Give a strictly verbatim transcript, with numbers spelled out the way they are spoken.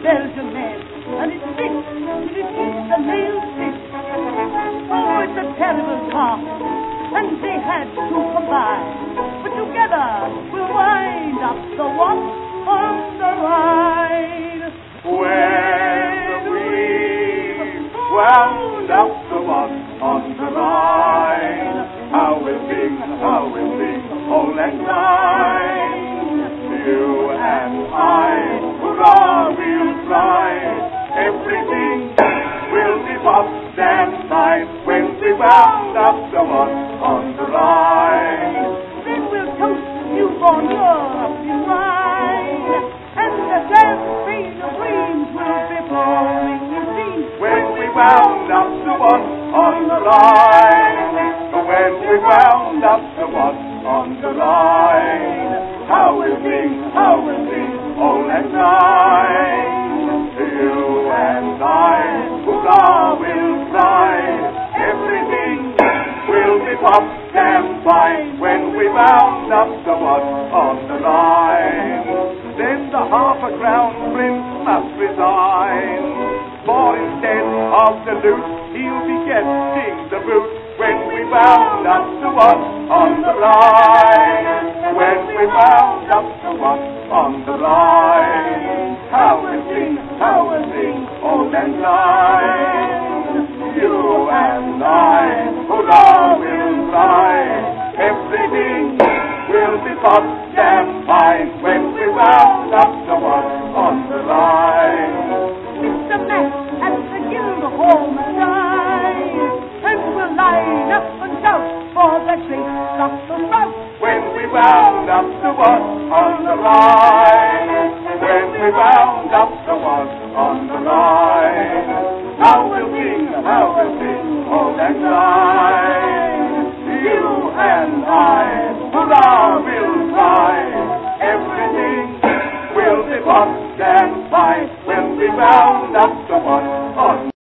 Belgian men, and it sticks till it eats the male fish. Oh, it's a terrible task, and they had to combine, but together we'll wind up the wasp on the Rhine. When we've wound up the wasp on the Rhine, how we'll sing, how we'll sing, all and nine. You and I, hurrah, we'll fly. Everything will be popped and fine when we wound up the wasp on the Rhine. Then we'll toast newborn Europe in wine, and the glad train of dreams will be blowing in dreams when we wound up the wasp on the Rhine. When we wound up the wasp on the Rhine. How we'll sing, how we'll sing, all and nine. You and I, hurrah, we'll fly. Everything will be popped and fine when we wound up the wasp on the Rhine. Then the half-a-crown prince must resign, for instead of the loot, he'll be getting the boot when we wound up the wasp on the Rhine. When we wound up the wasp on the Rhine. How we'll sing, how we'll sing, all and nine. You and I, hurrah, we'll fly. Everything will be popped and fine when we wound up the wasp on the Rhine. Mister Mac at the Guildhall Ride, and we'll line up and shout for the great Doctor Sprout. When we wound up the wasp on the Rhine. When we wound up the wasp on the Rhine. How we'll sing, how we'll sing, all that night. You and I, hurrah, we'll fly. Everything will be popped and fine when we wound up the wasp on